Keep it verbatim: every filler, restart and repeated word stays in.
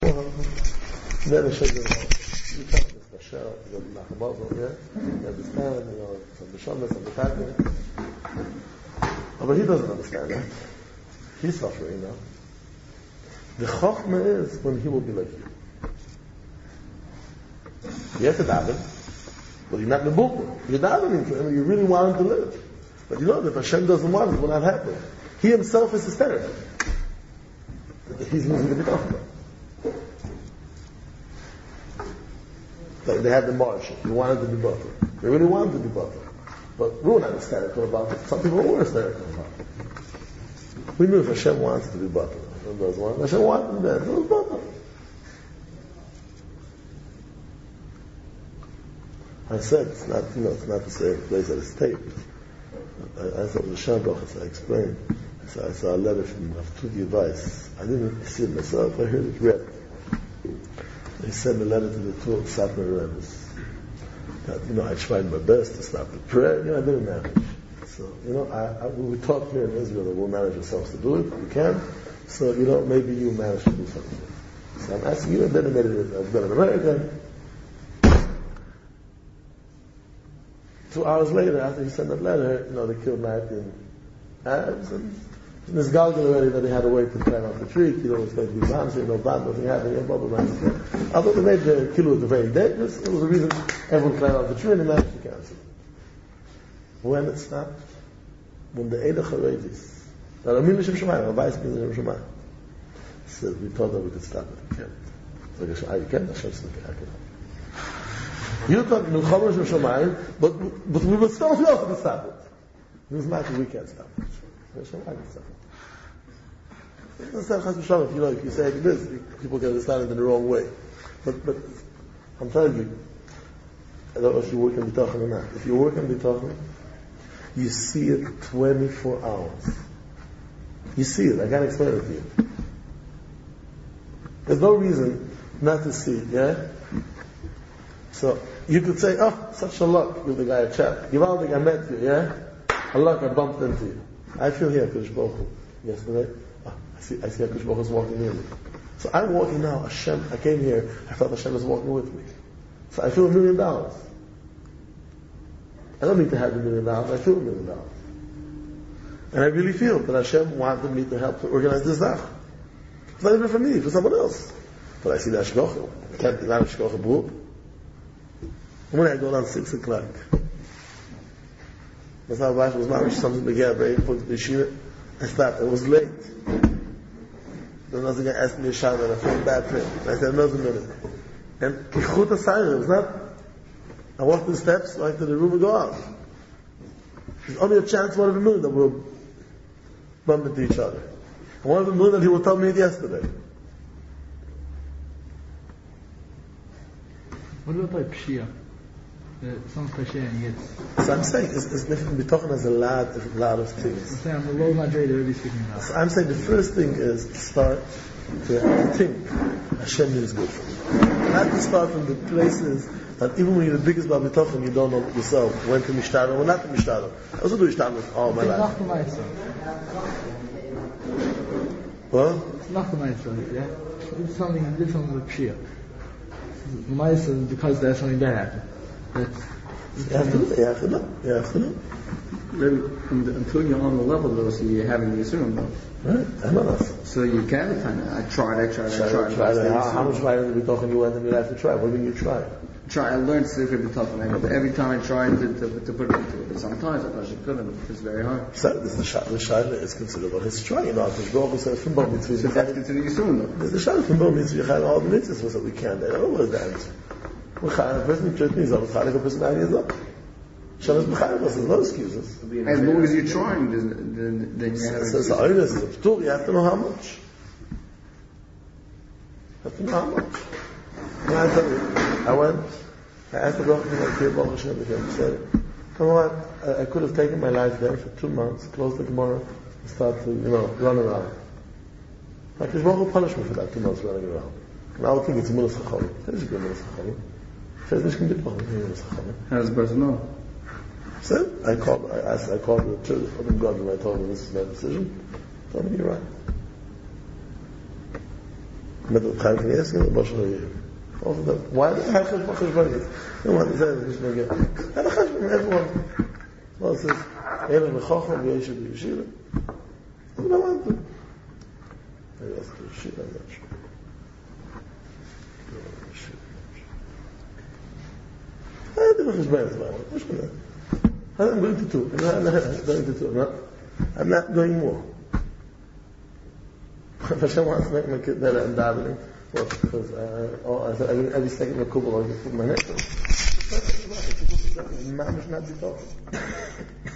Then I showed you, you tell this Bashar, you go to Nachabaz, yeah? You understand, you know, some Bishamas, some Bishadin. But he doesn't understand that. He's suffering now. The Chokhmah is when he will be like you. You have to daven, but you're not in the book. You're davening for him, you really want him to live. But you know that if Hashem doesn't want it, it will not happen. He himself is hysterical. He's losing the Chokhmah. Like they had the march. He wanted to be buffer. They really wanted to be buffer. But we were not hysterical about it. Some people were hysterical about it. We knew if Hashem wants to be buffer. Hashem doesn't want it. Hashem wanted him there. It was buffer. I said, it's not, you know, it's not the same place that it's taped. I, I said, the Shem Brachas, I explained. I said, I saw a letter from Haftugi Weiss. I didn't see it myself. I heard it read. He sent a letter to the two Satmar Rebbes. That, you know, I tried my best to stop the prayer. You know, I didn't manage. So, you know, I, I, we taught here in Israel that we'll manage ourselves to do it. We can. So, you know, maybe you manage to do something. So I'm asking you, then I made it. I've been in America. Two hours later, after he sent that letter, you know, they killed nineteen Arabs and this Galgal already that they had a way to climb up the tree, you know, it was going to be bouncing, no bomb, nothing happening, no bubble man. Although they made the kilo was very dangerous, it was a reason everyone climbed up the tree and they managed to cancel it. When it stopped, when the Eidach HaReidis, that Amin L'Shem Shemayim, a vice means L'Shem Shemayim, said, we thought that we could stop it. We can't. So I said, you can't, Hashem said, I can't. You thought, Milchama L'Shem Shemayim, but, but we would still feel to stop it. It doesn't matter, we can't stop it. Hashem, I can stop it. If you know, if you say this, people can understand it in the wrong way. But, but I'm telling you, I don't know if you work in Bitachon or not. If you work in Bitachon, you see it twenty-four hours. You see it. I can't explain it to you. There's no reason not to see it, yeah? So, you could say, oh, such a luck, give the guy a chat. Give out the guy met you, yeah? A luck, I bumped into you. I feel here, Kodesh Baruch Hu, yesterday. I see, I see HaKadosh Baruch Hu is walking near me. So I'm walking now. Hashem, I came here. I felt Hashem is walking with me. So I feel a million dollars. I don't need to have a million dollars. I feel a million dollars. And I really feel that Hashem wanted me to help to organize this dach. It's not even for me, for someone else. But I see the Hashgacha. I can't be that Hashgacha book. When I go down six o'clock, that's how Bash was not something began, but I put the yeshiva. I stopped. It was late. Then another guy asked me a shot and I felt bad for him. I said, another minute. And Kichut HaSayr, it was not, I walked the steps, went to the room and go out. There's only a chance, one of a million, that we'll bump into each other. And one of a million that he will tell me it yesterday. What about like Pshia? Some Pshia and Yitz. So I'm saying, it's, it's different. We're talking as a lot, a lot of things. I'm saying, I'm the low Madrid already speaking about. So I'm saying the first thing is to start to, to think Hashem is good for me. Not to start from the places that even when you're the biggest Baal B'tochen, you don't know yourself when to Mishtara or not to Mishtara. I also do Mishtara all my life. What? It's not the Maisa, yeah? It's something, you did something with Pshia. The Maisa, because there's something bad happened. That's, you have to know, you have to know, you have to know. Maybe until you're on the level though, so you're having the assume though. Right, I'm not us. So you can kind of, I tried, I tried, I tried. Try, try how, how much writing are we talking you want and you have to try? What do you mean you try? Try, I learned Sifri B'Tachon, but every time I tried to, to, to put it into it, but sometimes I thought I couldn't, it's very hard. So this is the Shah, the Shah is considered what his try, you know, because Baruch says from Baruch Mitzvah. So that's considered Yisroel though. The Shah from Baruch Mitzvah, you have all the mitzvahs was that we can. They don't know what is the answer. A person in church means, I'm a person nine years old. Hashem is B'chayim, there's no excuses. As long as you're trying, then, then, then you have excuses. So the onus is a p'tur, you have to know how much. You have to know how much. And I tell you, I went, I asked the Baruch Hu, I came Baruch Hashem, I said, come on, I, I could have taken my life there for two months, closed the Gemara, and start to, you know, run around. Like, there's Baruch Hu punished me for that two months running around. And I would think it's Mulas Chachamim. It is a good Mulas Chachamim. How does the person know? So I called. I asked. I called the church of God, and I told him this is my decision. Told me you're right. Met het Chaim Kanievsky en de Bosch Royev. Why did I have to focus on it? No one says it's not good. And I have everyone. Well, it says, Elam Chacham Yeshiva Yeshiva. I don't want to. Maybe that's the Yeshiva, I'm not sure. I don't know if it's bad as well. I'm going to do. I'm not going to do. I'm not, I'm not doing more. If Hashem wants to make my kid better and davening, well, because uh, oh, I said, every, every second I could, I just put my neck on. It's not be talking.